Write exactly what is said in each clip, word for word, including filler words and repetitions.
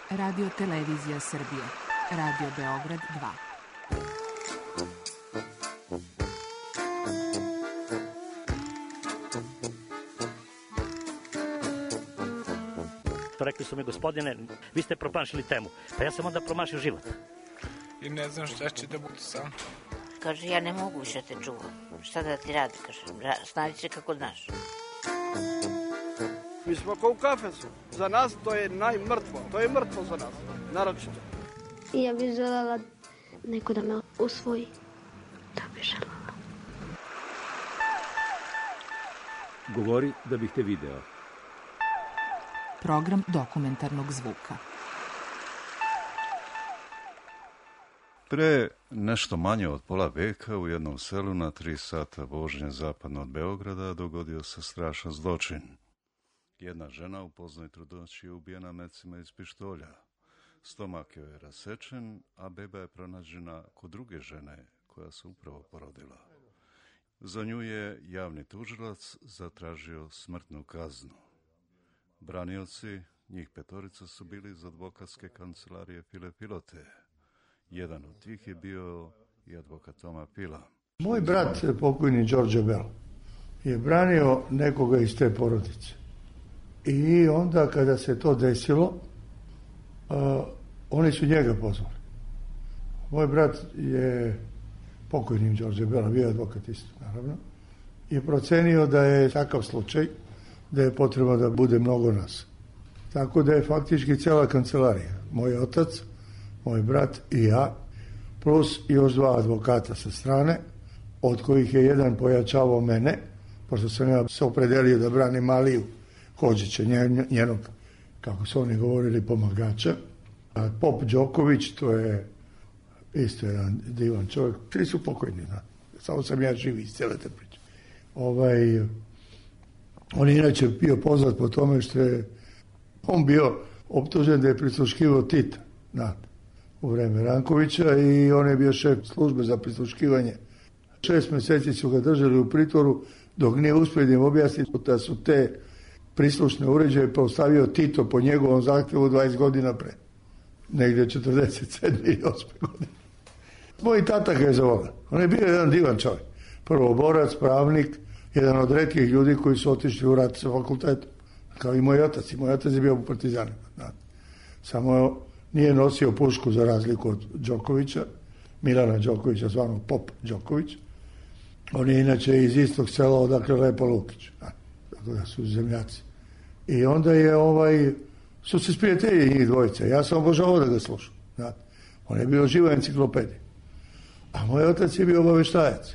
Radio Televizija Srbije. Radio Beograd dva. Rekli su mi, gospodine, vi ste promašili temu. Pa ja sam onda promašio život. I ne znam šta će da bude sam. Kaže, ja ne mogu više te čuvam. Šta da ti radi, kaže, snađi se kako znaš. Mi smo kao u kafesu. Za nas to je najmrtvo. To je mrtvo za nas, naročito. I ja bih želela neko da me usvoji. Da bih želela. Govori da bih te video. Program dokumentarnog zvuka. Pre nešto manje od pola veka u jednom selu na tri sata vožnje zapadno od Beograda dogodio se strašan zločin. Jedna žena u poznoj trudnoći je ubijena mecima iz pištolja. Stomak joj je rasečen, a beba je pronađena kod druge žene koja se upravo porodila. Za nju je javni tužilac zatražio smrtnu kaznu. Branioci, njih petorica, su bili iz advokatske kancelarije File Pilote. Jedan od tih je bio i advokat Toma Pila. Moj brat, pokojni Đorđe Bell, je branio nekoga iz te porodice. I onda kada se to desilo, uh, oni su njega pozvali. Moj brat je, pokojni Đorđe Bell, bio advokat isto, naravno, je procenio da je takav slučaj, da je potrebno da bude mnogo nas. Tako da je faktički cela kancelarija, moj otac, moj brat i ja, plus još dva advokata sa strane, od kojih je jedan pojačavao mene, pošto sam ja se opredelio da branim Maliju Hodžića, njenog, kako su oni govorili, pomagača. A Pop Đoković, to je isto jedan divan čovjek, svi su pokojni, da. Samo sam ja živi iz cijele te priče. Ovaj, on je inače bio poznat po tome što je on bio optužen da je prisluškivao Tita, znate, u vreme Rankovića, i on je bio šef službe za prisluškivanje. Šest mjeseci su ga držali u pritvoru dok nije uspio da im objasniti da su te prislušne uređaje postavio Tito po njegovom zahtjevu dvadeset godina pre. Negdje četrdeset sedme i osme godine. Moj tata ga je zavolio. On je bio jedan divan čovjek. Prvoborac, pravnik, jedan od retkih ljudi koji su otišli u rat sa fakultetom. Kao i moj otac. I moj otac je bio u partizanima. Samo nije nosio pušku za razliku od Đokovića, Milana Đokovića, zvanog Pop Đoković. On je inače iz istog sela odakle Lepo Lukić. Tako da su zemljaci. I onda je ovaj, su se sprijatelji njih dvojica. Ja sam obožavao da ga slušam. Znate. On je bio živa enciklopedija. A moj otac je bio obaveštajac.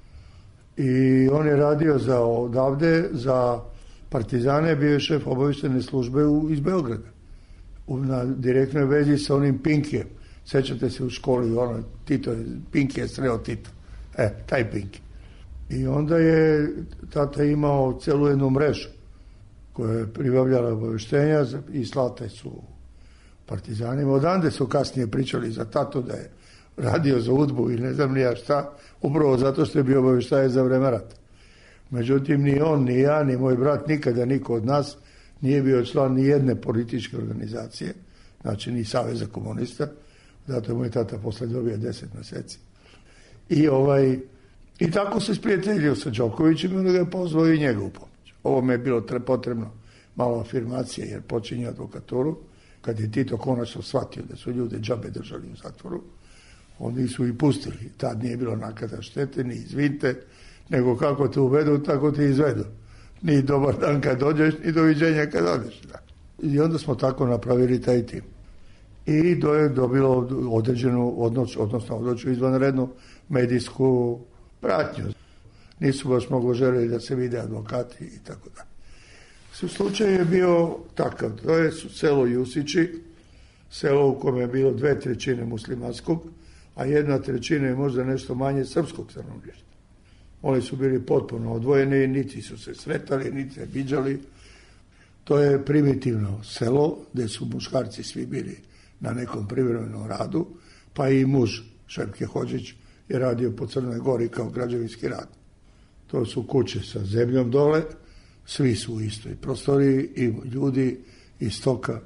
I on je radio za odavde, za partizane, bio je šef obaveštene službe u, iz Beograda. U, na direktnoj vezi sa onim Pinkijem. Sećate se u školi, ono, Tito, Pinki je sreo Tito. E, taj Pinki. I onda je tata imao celu jednu mrežu koja je pribavljala obaveštenja i slate su partizanima. Odande su kasnije pričali za tatu da je radio za udbu i ne znam ni ja šta, upravo zato što je bio obaveštajac za vreme rata. Međutim, ni on, ni ja, ni moj brat, nikada niko od nas nije bio član ni jedne političke organizacije, znači ni Saveza komunista, zato je moj tata posle dobio deset meseci. I ovaj, i tako se sprijateljio sa Đokovićem i onda ga je pozvao i njega u pomoć. Ovo me je bilo potrebno malo afirmacije jer počinje advokaturu. Kad je Tito konačno shvatio da su ljude džabe držali u zatvoru, oni su i pustili. Tad nije bilo nakada štete, ni izvinte, nego kako te uvedu, tako te izvedu. Ni dobar dan kad dođeš, ni doviđenja kad odeš. I onda smo tako napravili taj tim. I to je dobilo određenu, odnos, odnosno odnoću izvanrednu medijsku pratnju. Nisu baš mnogo želeli da se vide advokati i tako da. Slučaj je bio takav. To je selo Jusići, selo u kome je bilo dve trećine muslimanskog, a jedna trećina je možda nešto manje srpskog stanovništva. Oni su bili potpuno odvojeni, niti su se sretali, niti se viđali. To je primitivno selo gdje su muškarci svi bili na nekom privremenom radu, pa i muž Šepke Hodžić je radio po Crnoj Gori kao građevinski rad. To su kuće sa zemljom dole, svi su u istoj prostoriji i ljudi i stoka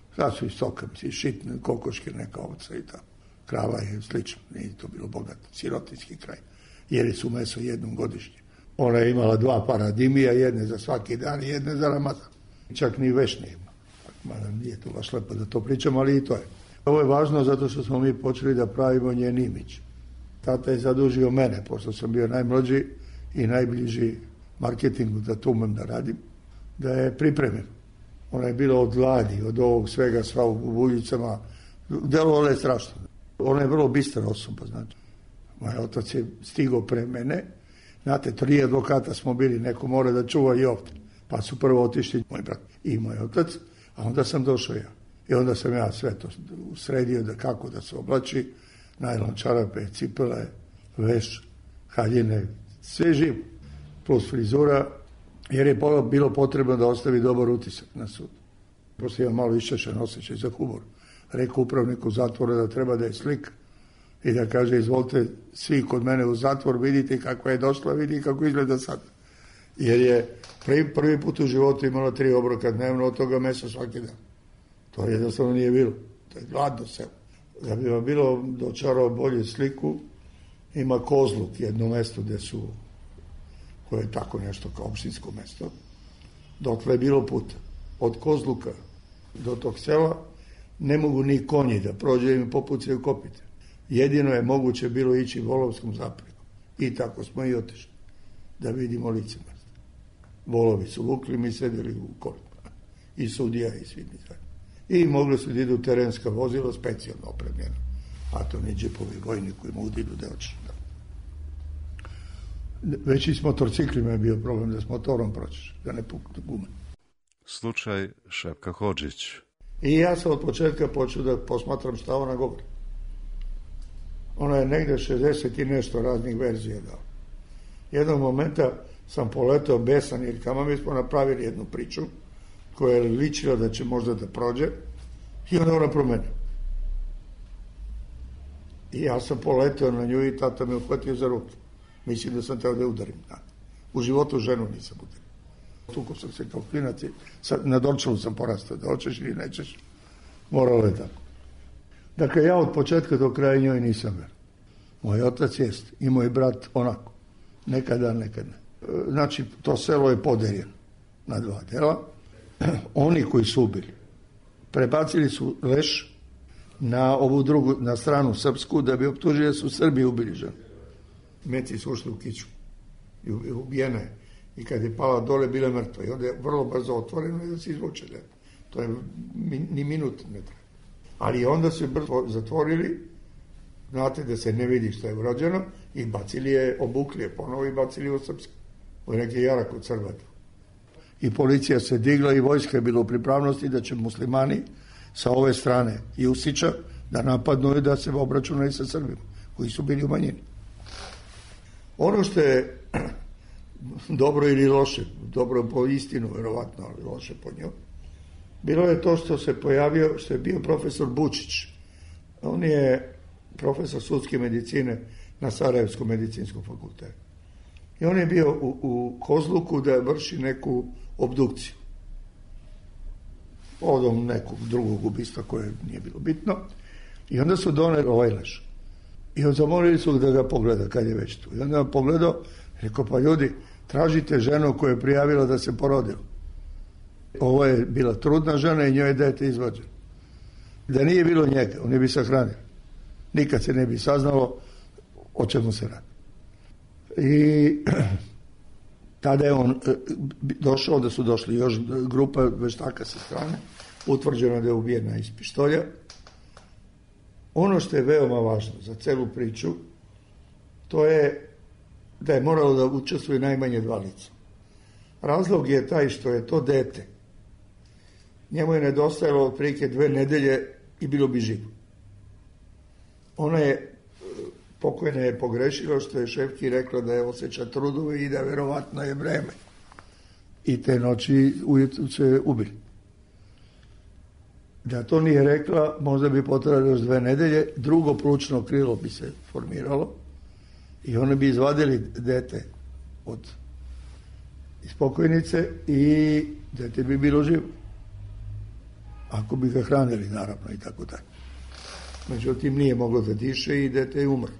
Sad su i stoka, mislim, šitne, kokoške, neka ovca i tako. Krava je slično, nije to bilo bogato, sirotinski kraj. Jeli su meso jednom godišnje. Ona je imala dva para dimija, jedne za svaki dan i jedne za Ramazan. Čak ni veš ne ima. Mada nije to baš lepo da to pričamo, ali i to je. Ovo je važno zato što smo mi počeli da pravimo njen imidž. Tata je zadužio mene, pošto sam bio najmlađi i najbliži marketingu da tu umem da radim, da je pripremim. Ona je bila od gladi, od ovog svega, sva u buljicama. Delovala je strašno. Ona je vrlo bistra osoba, znači. Moj otac je stigao pre mene. Znate, tri advokata smo bili, neko mora da čuva i ovdje. Pa su prvo otišli moj brat i moj otac, a onda sam došao ja. I onda sam ja sve to sredio da kako da se oblači, najlon čarape, cipele, veš, haljine, sve živo. Plus frizura, jer je bilo potrebno da ostavi dobar utisak na sud. Poslije imam malo iščešen osjećaj za humor. Rekao upravniku zatvora da treba da je slika i da kaže, izvolite svi kod mene u zatvor, vidite kako je došla, vidi kako izgleda sad. Jer je prvi, prvi put u životu imala tri obroka dnevno, od toga mesa svaki dan. To jednostavno nije bilo. To je gladno selo. Da bi vam bilo dočarao bolje sliku, ima Kozluk, jedno mesto gde su, koje je tako nešto kao opštinsko mesto. Dotle je bilo puta. Od Kozluka do tog sela ne mogu ni konji da prođe im popucaju kopite. Jedino je moguće bilo ići volovskom zapregom. I tako smo i otišli. Da vidimo lice mrtve. Volovi su vukli, mi sedeli u kolima. I sudija i svi mi zajedno. I mogli su da idu terenska vozila, specijalno opremljena. A to ne džipovi vojni koji mogu da idu da oči. Već i s motorciklima je bio problem da s motorom proćeš, da ne puknu gume. Slučaj Šepka Hodžić. I ja sam od početka počeo da posmatram šta ona govori. Ona je negde šezdeset i nešto raznih verzija dao. Jednog momenta sam poletao besan, jer kama mi smo napravili jednu priču koja je ličila da će možda da prođe i onda ona promene. I ja sam poletao na nju i tata me uhvatio za ruku. Mislim da sam teo da udarim. U životu ženu nisam udario. Tukao sam se kao klinac i na Dorčalu sam porastao, da hoćeš ili nećeš. Moralo je tako. Dakle, ja od početka do kraja njoj nisam ver. Moj otac jest i moj brat onako. Nekada, nekad ne. Znači, to selo je podeljeno na dva dela. Oni koji su ubili, prebacili su leš na ovu drugu, na stranu srpsku, da bi optužili da su Srbi ubili ženu. Meci su ušli u kiću i ubijena je. I kad je pala dole, bila je mrtva. I onda je vrlo brzo otvoreno i da se izvuče. To je ni minut ne treba. Ali onda su je brzo zatvorili, znate da se ne vidi što je urađeno, i bacili je, obukli je ponovo i bacili u srpsku. U neki jarak od Srbata. I policija se digla i vojska je bila u pripravnosti da će muslimani sa ove strane Jusića da napadnu i da se obračunaju sa Srbima, koji su bili u manjini. Ono što je dobro ili loše, dobro po istinu, verovatno, ali loše po njoj, bilo je to što se pojavio, što je bio profesor Bučić. On je profesor sudske medicine na Sarajevskom medicinskom fakultetu. I on je bio u, u Kozluku da vrši neku obdukciju. Odom nekog drugog ubistva koje nije bilo bitno. I onda su doneli ovaj leš. I zamolili su da ga pogleda kad je već tu. I onda je pogledao, rekao, pa ljudi, tražite ženu koja je prijavila da se porodila. Ovo je bila trudna žena i njoj je dete izvađeno. Da nije bilo njega, on je bi sahranio. Nikad se ne bi saznalo o čemu se radi. I tada je on došao, onda su došli još grupa veštaka sa strane, utvrđeno da je ubijena iz pištolja. Ono što je veoma važno za celu priču, to je da je moralo da učestvuje najmanje dva lica. Razlog je taj što je to dete. Njemu je nedostajalo otprilike dve nedelje i bilo bi živo. Ona je, pokojna je pogrešila što je Šepki rekla da je osjeća trudove i da verovatno je vreme. I te noći ujutru se ubili. Da to nije rekla, možda bi potrebalo još dve nedelje, drugo plućno krilo bi se formiralo i oni bi izvadili dete od iz pokojnice i dete bi bilo živo. ako bi ga hranili, naravno, i tako dalje. Međutim, nije moglo da diše i dete je umrlo.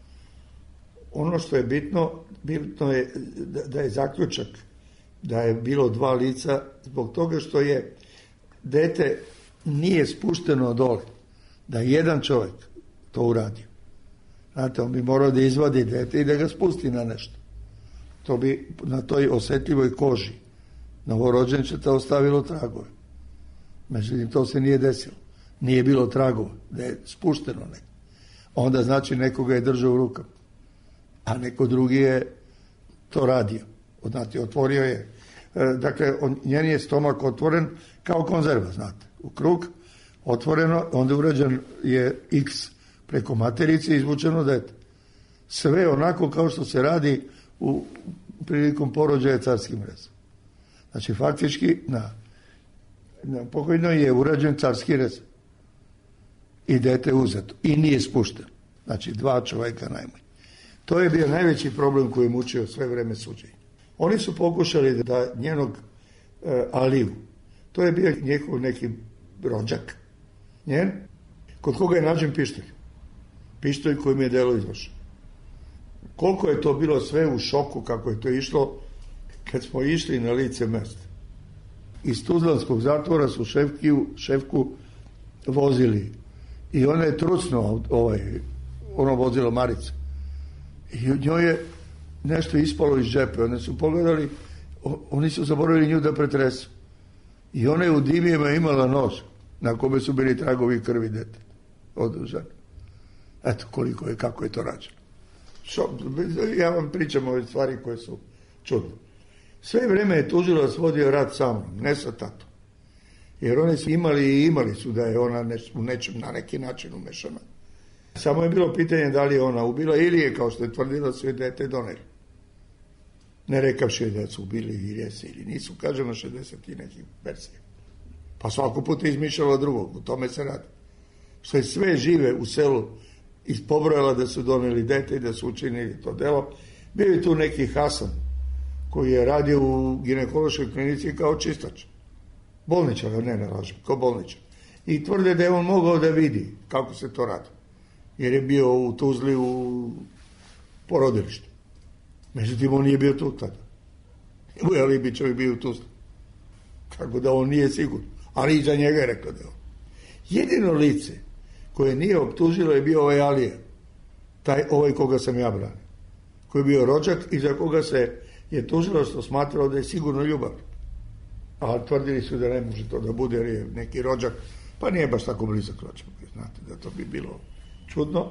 Ono što je bitno, bitno je da, da je zaključak da je bilo dva lica zbog toga što je dete nije spušteno dole, da je jedan čovjek to uradio. Znate, on bi morao da izvadi dete i da ga spusti na nešto. To bi na toj osjetljivoj koži novorođenčeta ostavilo tragove. Međutim, to se nije desilo. Nije bilo tragova, da je spušteno neko. Onda znači nekoga je držao u rukama, a neko drugi je to radio. Znate, otvorio je. Dakle, on, njen je stomak otvoren kao konzerva, znate, u krug, otvoreno, onda urađen je X preko materice i izvučeno dete. Sve onako kao što se radi u prilikom porođaja carskim rezom. Znači, faktički na, na pokojnoj je urađen carski rez. I dete uzeto. I nije spušteno. Znači, dva čovjeka najmanje. To je bio najveći problem koji je mučio sve vreme suđenja. Oni su pokušali da njenog e, Aliju, to je bio njegov neki rođak, njen, kod koga je nađen pištolj. Pištolj koji mi je delo izvršeno. Koliko je to bilo sve u šoku kako je to išlo kad smo išli na lice mesta. Iz Tuzlanskog zatvora su šefkiju, šefku vozili i ona je trucno ovaj, ono vozilo Marica. I njoj je nešto ispalo iz džepe. One su pogledali, oni su zaboravili nju da pretresu. I ona je u dimijima imala nož na kome su bili tragovi krvi dete održani. Eto koliko je, kako je to rađeno. Šo, ja vam pričam ove stvari koje su čudne. Sve vreme je tužilac vodio rat sa mnom, ne sa tatom. Jer oni su imali i imali su da je ona neš, u nečem na neki način umešana. Samo je bilo pitanje da li je ona ubila ili je, kao što je tvrdila, su je dete doneli. Ne rekavši da su ubili ili jesi ili nisu, kažemo šezdeset i nekih versija. Pa svako put je izmišljala drugog, u tome se radi. Što je sve žive u selu ispobrojala da su doneli dete i da su učinili to delo. Bio je tu neki Hasan koji je radio u ginekološkoj klinici kao čistač. Bolničar, ne ne lažem, kao bolničar. I tvrde da je on mogao da vidi kako se to radi. Jer je bio u Tuzli u porodilištu. Međutim, on nije bio tu tada. U Alibićev je bio u Tuzli. Kako da on nije sigurno. Ali i za njega je rekao da je on. Jedino lice koje nije optužilo je bio ovaj Alija. Taj, ovaj koga sam ja branio. Koji je bio rođak i za koga se je tužilo što smatrao da je sigurno ljubav. Ali tvrdili su da ne može to da bude jer je neki rođak. Pa nije baš tako blizak rođak. Znate da to bi bilo čudno.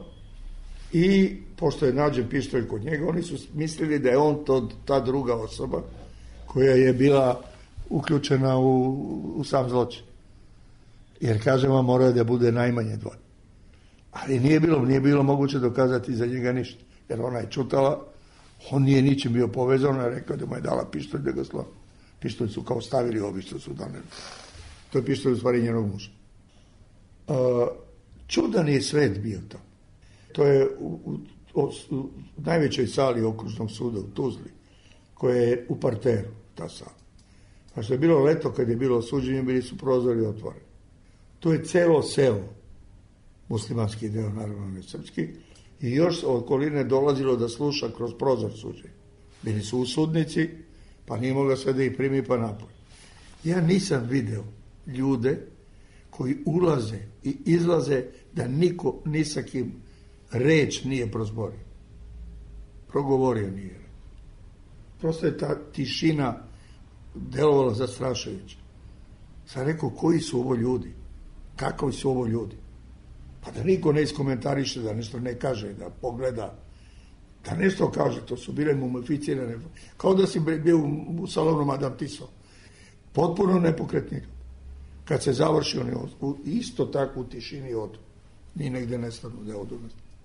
I pošto je nađen pištolj kod njega, oni su mislili da je on to, ta druga osoba koja je bila uključena u, u sam zločin. Jer, kažem vam, morao da bude najmanje dvoje. Ali nije bilo, nije bilo moguće dokazati za njega ništa. Jer ona je čutala, on nije ničim bio povezan, ona je rekao da mu je dala pištolj da ga slomi. Pištolj su kao stavili ovi što su doneli. To je pištolj u stvari njenog muža. Uh, čudan je svet bio to. To je u, u, u, u najvećoj sali okružnog suda u Tuzli, koja je u parteru, ta sala. A što je bilo leto, kad je bilo suđenje, bili su prozori otvoreni. To je celo selo, muslimanski deo, naravno ne srpski, i još od okoline dolazilo da sluša kroz prozor suđenja. Bili su u sudnici, pa nije mogla sve da ih primi pa napolje. Ja nisam video ljude koji ulaze i izlaze da niko ni sa kim reč nije prozborio. Progovorio nije. Prosto je ta tišina delovala zastrašujuće. Sam rekao, koji su ovo ljudi? Kakvi su ovo ljudi? Pa da niko ne iskomentariše, da nešto ne kaže, da pogleda, da nešto kaže, to su bile mumificirane. Kao da si bio u, u salonu Madame Tissot. Potpuno nepokretni. Kad se završi, oni u, isto tako u tišini odu. Ni negde nestanu da odu.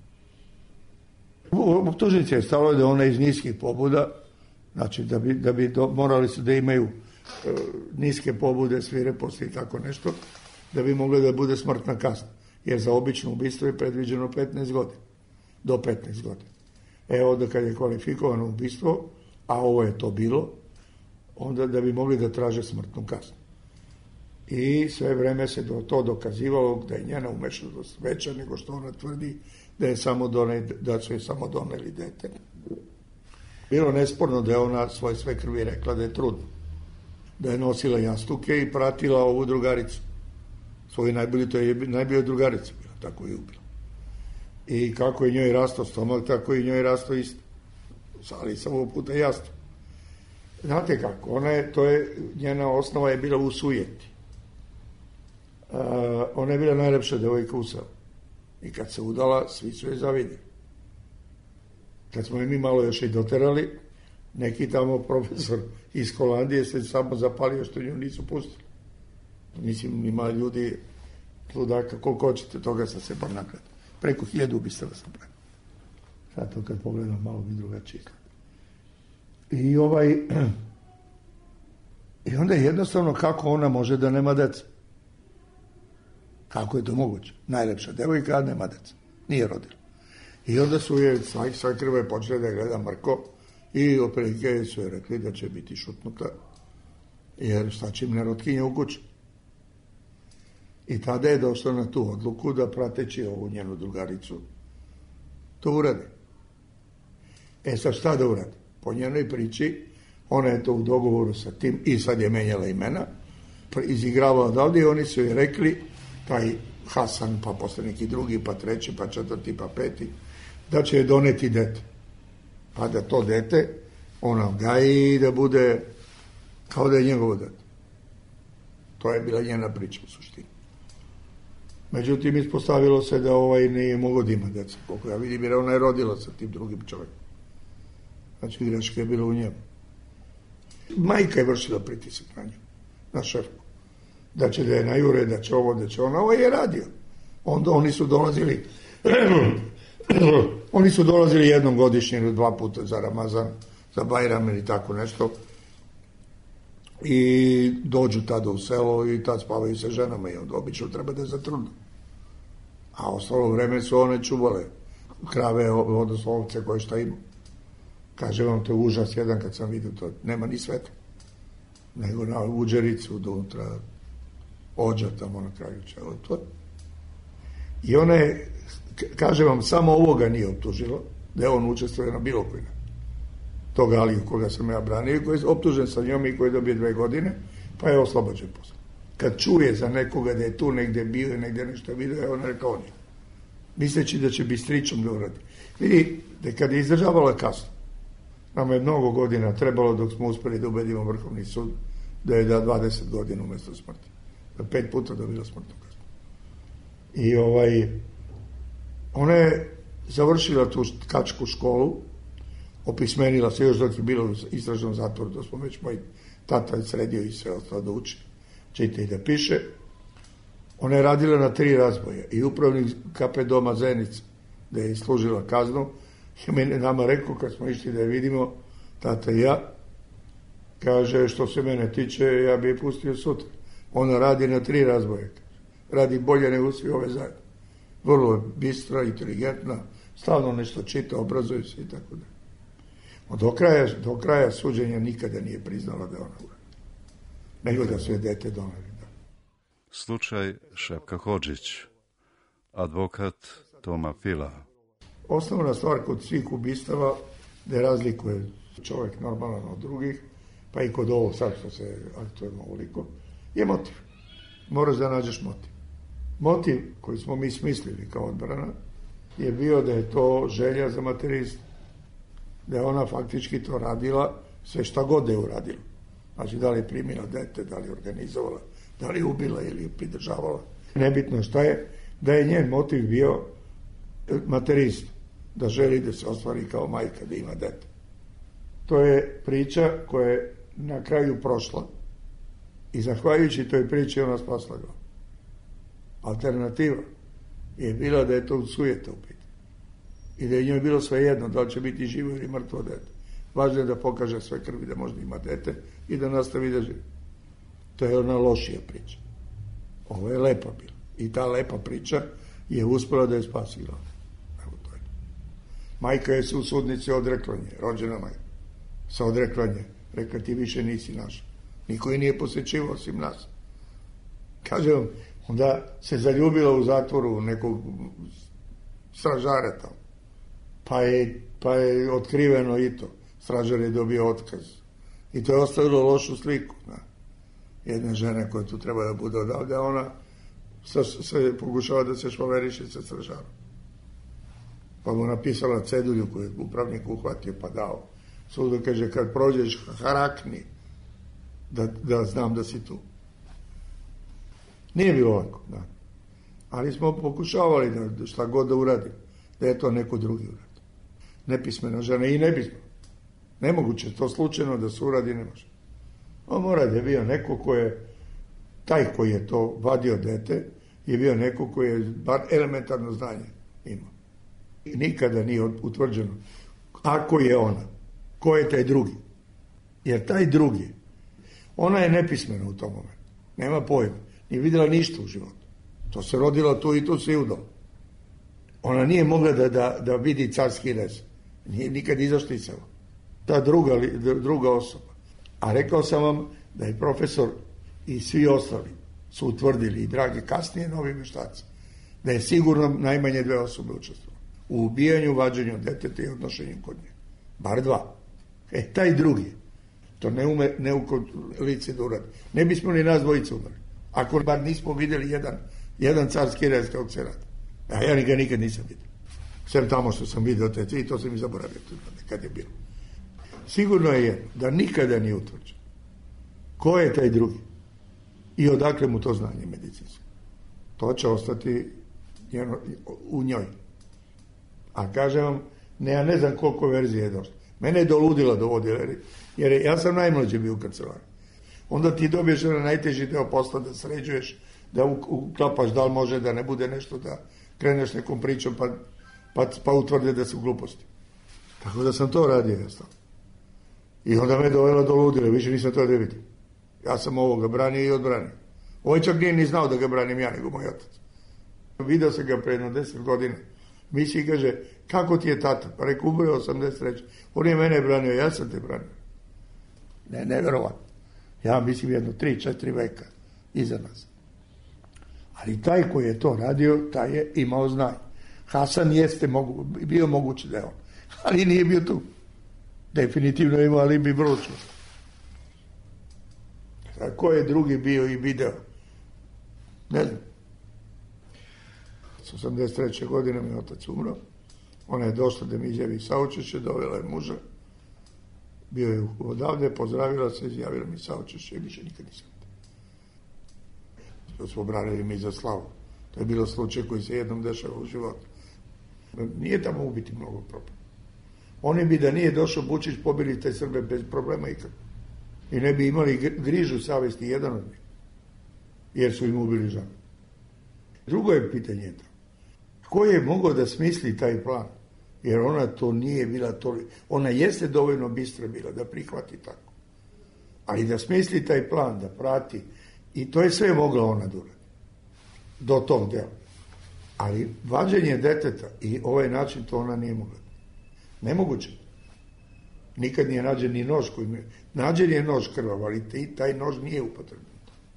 U optužnici je stalo da ona iz niskih pobuda, znači da bi, da bi do, morali su da imaju e, niske pobude, svireposti i tako nešto, da bi mogla da bude smrtna kazna. Jer za obično ubistvo je predviđeno petnaest godina. Do petnaest godina. Evo onda kad je kvalifikovano ubistvo, a ovo je to bilo, onda da bi mogli da traže smrtnu kaznu. I sve vreme se do, to dokazivalo da je njena umešanost veća nego što ona tvrdi da, je samo done, da su je samo doneli dete. Bilo nesporno da je ona svoje sve krvi rekla da je trudna. Da je nosila jastuke i pratila ovu drugaricu. Svoju najbolju, to je najbolja drugarica bila, tako je ubila. I kako je njoj rastao stomak, tako je njoj rastao isto. Ali samo ovog puta jasno. Znate kako, ona je, to je, njena osnova je bila u sujeti. Uh, ona je bila najlepša devojka u selu. I kad se udala, svi su je zavidjeli. Kad smo je mi malo još i doterali, neki tamo profesor iz Holandije se samo zapalio što nju nisu pustili. Mislim, ima ljudi ludaka, koliko hoćete, toga sam se bar nakrati. Preko hiljadu ubistava sam preko. Sad to kad pogledam, malo mi drugačije. I ovaj... I onda je jednostavno kako ona može da nema deca. Kako je to moguće? Najlepša devojka, a nema deca. Nije rodila. I onda su je svaj, svaj krve počeli da gleda mrko i opredike su je rekli da će biti šutnuta, jer šta će im nerotkinja u kući. I tada je došla na tu odluku da prateći ovu njenu drugaricu to uradi. E sad šta da uradi? Po njenoj priči, ona je to u dogovoru sa tim i sad je menjala imena, izigravala odavde i oni su joj rekli, taj Hasan, pa posle neki drugi, pa treći, pa četvrti, pa peti, da će je doneti dete. Pa da to dete ona gaji i da bude kao da je njegovo dete. To je bila njena priča u suštini. Međutim, ispostavilo se da ovaj nije mogao da ima deca. Koliko ja vidim, jer ona je rodila sa tim drugim čovjekom. Znači, greška je bila u njemu. Majka je vršila pritisak na nju, na šefku. Da će da je najure, da će ovo, da će ono. Ovo je radio. Onda oni su dolazili oni su dolazili jednom godišnje ili dva puta za Ramazan, za Bajram ili tako nešto. I dođu tada u selo i tad spavaju sa ženama i onda obično treba da je zatrudno. A ostalo vreme su one čuvale krave, odnosno ovce koje šta ima. Kaže vam, to je užas jedan kad sam vidio to. Nema ni sveta. Nego na uđericu do unutra ođa tamo na kraju čela. To. I ona je, kaže vam, samo ovoga nije optužila, da je on učestvuje na bilo koji način. Toga Aliju koga sam ja branio, koji je optužen sa njom i koji je dobio dve godine, pa je oslobođen posle. Kad čuje za nekoga da je tu negde bio i negde nešto vidio, je on rekao on je. Misleći da će bistričom da uradi. Vidi, da kad je izdržavala kasno, nama je mnogo godina trebalo dok smo uspeli da ubedimo Vrhovni sud da je da dvadeset godina umesto smrti. Da pet puta dobila smrtnu kaznu. I ovaj, ona je završila tu kačku školu, opismenila se još dok je bilo u istražnom zatvoru, da smo već moj tata sredio i sve ostalo da uči, čita i da piše. Ona je radila na tri razboje i upravnik K P doma Zenica, da je služila kaznu, je mene nama rekao kad smo išli da je vidimo, tata i ja, kaže, što se mene tiče, ja bi je pustio sutra. Ona radi na tri razboje, radi bolje nego svi ove zajedno. Vrlo je bistra, inteligentna, stalno nešto čita, obrazuje se i tako da. Do kraja, do kraja suđenja nikada nije priznala da je ona uradi. Nego da su je dete doneli. Da. Slučaj Šepka Hodžić, advokat Toma Fila. Osnovna stvar kod svih ubistava da razlikuje čovjek normalan od drugih, pa i kod ovo sad što se aktualno ovoliko, je motiv. Moraš da nađeš motiv. Motiv koji smo mi smislili kao odbrana je bio da je to želja za materinstvo. Da je ona faktički to radila sve šta god je uradila. Znači, da li je primila dete, da li je organizovala, da li je ubila ili je pridržavala. Nebitno šta je, da je njen motiv bio materinstvo. Da želi da se ostvari kao majka, da ima dete. To je priča koja je na kraju prošla i zahvaljujući toj priči ona spasla ga. Alternativa je bila da je to sujeta u pitanju. I da je njoj bilo sve jedno, da li će biti živo ili mrtvo dete. Važno je da pokaže sve krvi da možda ima dete i da nastavi da živi. To je ona lošija priča. Ovo je lepa bila. I ta lepa priča je uspela da je spasi glavu. Evo to je. Majka je se u sudnici odrekla nje, rođena majka. Se odrekla nje. Rekla, ti više nisi naša. Niko je nije posjećivao osim nas. Kažem, onda se zaljubila u zatvoru u nekog stražara tamo. Pa je, pa je otkriveno i to. Stražar je dobio otkaz. I to je ostavilo lošu sliku. Da. Jedna žena koja tu treba da bude odavde, ona se, se pokušava da se švaveriše sa stražarom. Pa mu napisala cedulju koju je upravnik uhvatio pa dao. Sudo kaže, kad prođeš, harakni, da, da znam da si tu. Nije bilo ovako, da. Ali smo pokušavali da šta god da uradim, da je to neko drugi uradi. Nepismena žena i nepismena. Nemoguće, to slučajno da se uradi ne može. On mora da je bio neko ko je, taj koji je to vadio dete, je bio neko koji je bar elementarno znanje imao. I nikada nije utvrđeno ako je ona, ko je taj drugi. Jer taj drugi, ona je nepismena u tom momentu. Nema pojma. Nije vidjela ništa u životu. To se rodila tu i tu se i udala. Ona nije mogla da, da, da vidi carski rez. Nije nikad izašla iz sela. Ta druga, druga osoba. A rekao sam vam da je profesor i svi ostali su utvrdili, i dragi kasnije novi veštaci, da je sigurno najmanje dve osobe učestvovali u ubijanju, vađenju deteta i odnošenju kod nje. Bar dva. E, taj drugi, to ne ume ne u lice da uradi. Ne bismo ni nas dvojice umrli. Ako bar nismo vidjeli jedan, jedan carski rez kako se radi. A ja ga nikad nisam vidio. Sve tamo što sam vidio te i to sam i zaboravio kad je bilo. Sigurno je jedno, da nikada nije utvrđeno ko je taj drugi i odakle mu to znanje medicinsko. To će ostati njeno, u njoj. A kažem vam, ne, ja ne znam koliko verzije je došlo. Mene je doludila dovodila, jer ja sam najmlađi bio u kancelariji. Onda ti dobiješ na najteži deo posla da sređuješ, da uklapaš da li može da ne bude nešto, da kreneš nekom pričom pa, pa, pa utvrde da su gluposti. Tako da sam to radio jasno. I onda me dovela do ludila, više nisam to da vidim. Ja sam ovoga branio i odbranio. Ovaj čak nije ni znao da ga branim ja, nego moj otac. Video sam ga pre jedno deset godina. Misli kaže, kako ti je tata? Pa rekao, umre osamdeset treće. On je mene branio, ja sam te branio. Ne, neverovatno. Ja mislim jedno tri, četiri veka iza nas. Ali taj koji je to radio, taj je imao znanje. Hasan jeste mogu, bio moguće da je on. Ali nije bio tu. Definitivno imao, ali bi vrlo čusto. A ko je drugi bio i video? Ne znam. S osamdeset treće godine mi je otac umro. Ona je došla da mi izjavi saučešće, dovela je muža. Bio je odavde, pozdravila se, izjavila mi saučešće i više nikad nisam. To smo branili mi za slavu. To je bilo slučaj koji se jednom dešava u životu. Nije tamo ubiti mnogo problema. Oni bi da nije došao Bučić pobili te Srbe bez problema ikad. I ne bi imali grižu savesti jedan od njih. Jer su im ubili žanu. Drugo je pitanje to. Ko je mogao da smisli taj plan? Jer ona to nije bila toliko. Ona jeste dovoljno bistra bila da prihvati tako. Ali da smisli taj plan, da prati. I to je sve mogla ona da uradi. Do tog dela. Ali vađenje deteta i ovaj način to ona nije mogla. Nemoguće. Nikad nije nađen ni nož koji mi... Nađen je nož krvav, ali taj nož nije upotreban.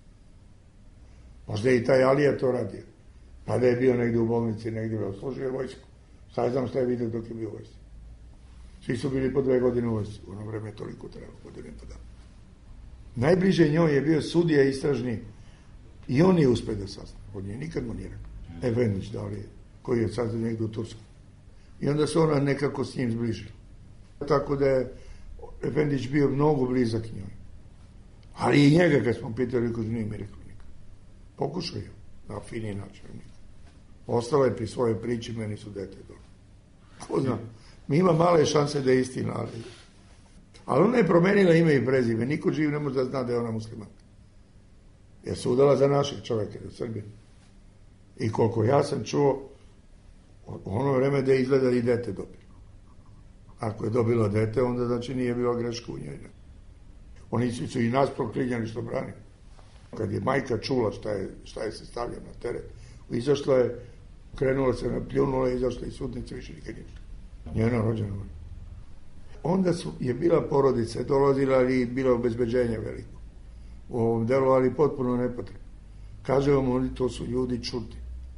Možda je i taj Alija to radio. Pa da je bio negdje u bolnici, negdje u služio vojsku. Sad znam šta je vidio dok je bio u vojsci. Svi su bili po dve godine u vojsci. U ono vreme je toliko trebalo, godine pa da. Najbliže njoj je bio sudija istražni i on je uspio da sazna. Od nje nikad mu nije rekao. Efendić, da li je, koji je sad negdje u Tursku. I onda se ona nekako s njim zbližila. Tako da je Efendić bio mnogo blizak njoj. Ali i njega kad smo pitali, kod nije mi rekao nikad. Pokušao je na fini način. Ostala je pri svojoj priči, meni su dete dobro. Ko zna, mi ima male šanse da je istina, ali... Ali ona je promenila ime i prezime. Niko živ ne može da zna da je ona muslimanka. Jer se udala za naših čovjeka, za Srbije. I koliko ja sam čuo, u ono vreme da je izgleda i dete dobilo. Ako je dobilo dete, onda znači nije bilo greška u njoj. Oni su, su i nas proklinjali što brani. Kad je majka čula šta je, šta je se stavljao na teret, izašla je, krenula se, napljunula, izašla iz sudnice, više nikad nije. Njena rođena. Onda su, je bila porodica, dolazila ali bilo obezbeđenje veliko. U ovom delu, ali potpuno nepotrebno. Kaže vam, oni to su ljudi čudni.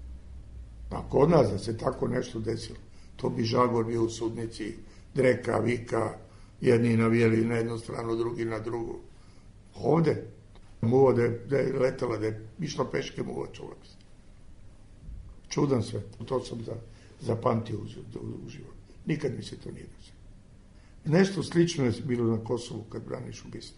A kod nas da se tako nešto desilo, to bi žagor bio u sudnici, dreka, vika, jedni navijeli na jednu stranu, drugi na drugu. Ovde, muva da je, da je letala, da je išla peške, muva čula bi se. Čudan svet, to sam za, zapamtio u, u, u životu. Nikad mi se to nije desilo. Nešto slično je bilo na Kosovu kad braniš ubistvo.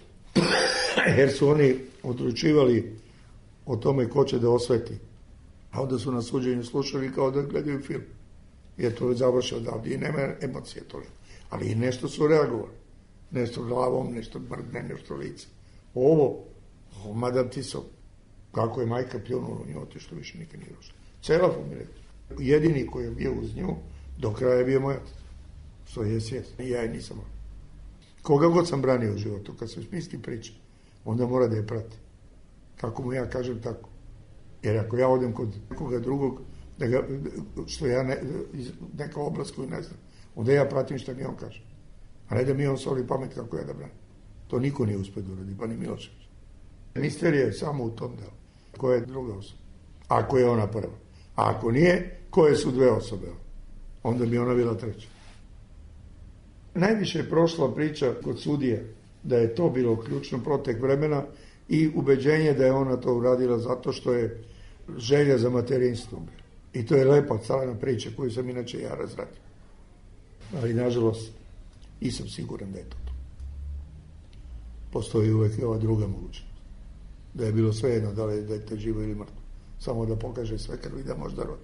Jer su oni odlučivali o tome ko će da osveti. A onda su na suđenju slušali kao da gledaju film. Jer to je završio odavde i nema emocije toliko. Ali i nešto su reagovali. Nešto glavom, nešto mrdne, nešto lice. Ovo, ovo madam Tisov, kako je majka pljunula u nju, otišlo više nikad nije došlo. Cela familija. Jedini koji je bio uz nju, do kraja je bio moj otac. Što je svjesno. I ja je nisam. Koga god sam branio u životu, kad se smisli priča, onda mora da je prati. Kako mu ja kažem, tako. Jer ako ja odem kod nekoga drugog, da ga, što ja ne, neka oblast koju ne znam, onda ja pratim šta mi on kaže. A ne da mi on soli pamet kako ja da branim. To niko nije uspio da uradi, pa ni Milošević. Misterija je samo u tom delu. Koja je druga osoba? Ako je ona prva. A ako nije, koje su dve osobe? Onda bi ona bila treća. Najviše je prošla priča kod sudije da je to bilo ključno protek vremena i ubeđenje da je ona to uradila zato što je želja za materinstvom. I to je lepa strana priča koju sam inače ja razradio. Ali nažalost nisam siguran da je to to. Postoji uvek i ova druga mogućnost. Da je bilo sve jedno da li je dete živo ili mrtvo. Samo da pokaže sve krvi da možda rodi.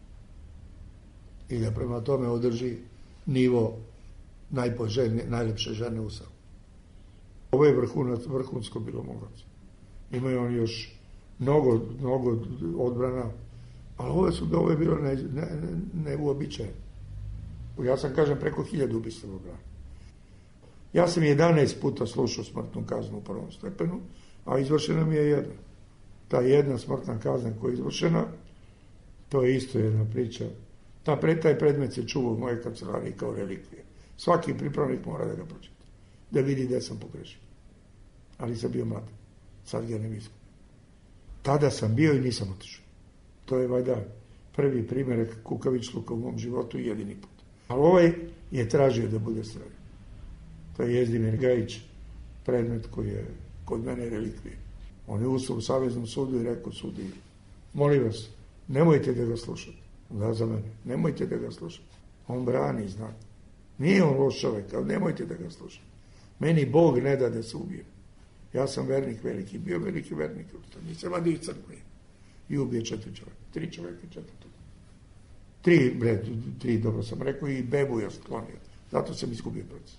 I da prema tome održi nivo najpoželjnije, najlepše žene u Savu. Ovo je vrhunac, vrhunsko bilo moguće. Imaju oni još mnogo, mnogo odbrana, ali ove su ove bilo ne, ne, ne uobičajene. Ja sam, kažem, preko hiljadu ubistava odbrana. Ja sam jedanaest puta slušao smrtnu kaznu u prvom stepenu, a izvršena mi je jedna. Ta jedna smrtna kazna koja je izvršena, to je isto jedna priča. Ta pre, taj predmet se čuva u moje kancelariji kao relikvije. Svaki pripravnik mora da ga pročita, da vidi gde sam pogrešio. Ali sam bio mlad. Sad ga ne mislim. Tada sam bio i nisam otišao. To je valjda prvi primjer kukavičluka u mom životu i jedini put. Ali ovaj je tražio da bude streljan. To je Jezdimir Gajić, predmet koji je kod mene relikvije. On je ustao u Saveznom sudu i rekao sudi, molim vas, nemojte da ga slušate. Da, za mene, nemojte da ga slušate. On brani, znate. Nije on loš čovjek, ali nemojte da ga slušate. Meni Bog ne da da se ubijem. Ja sam vernik veliki, bio veliki vernik. Nisam vadio iz crkve. I ubije četiri čovjeka. Tri čovjeka i četiri. Tri, bre, tri, dobro sam rekao, i bebu je sklonio. Zato sam izgubio proces.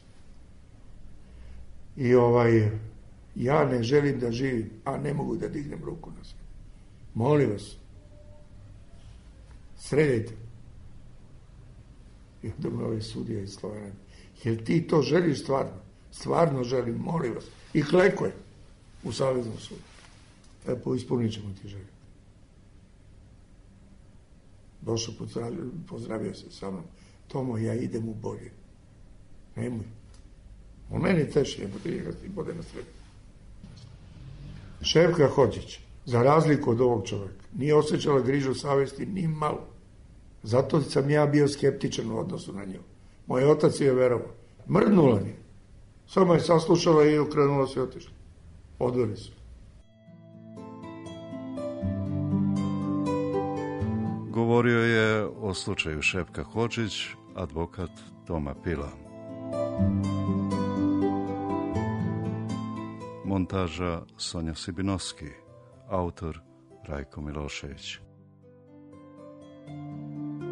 I ovaj, ja ne želim da živim, a ne mogu da dignem ruku na sve. Molim vas, sredajte. I onda me ovaj sudija iz Slovenije. Jel ti to želiš stvarno? Stvarno želim, molim vas. I klekuje u Saveznom sudu. E, ispunit ćemo ti želju. Došao, pozdravio, pozdravio se sa mnom. Tomo, ja idem u bolje. Nemoj. On meni teši, jebo ti ga ti bode na sredu. Šefka Hodžić, za razliku od ovog čovjeka, nije osjećala grižu savjesti ni malo. Zato sam ja bio skeptičan u odnosu na nju. Moj otac je verovao. Mrdnula nije. Samo je saslušala i okrenula se i otišla. Odveli su. Govorio je o slučaju Šepka Hodžić, advokat Toma Pila. Montaža Sonja Sibinovski, autor Rajko Milošević.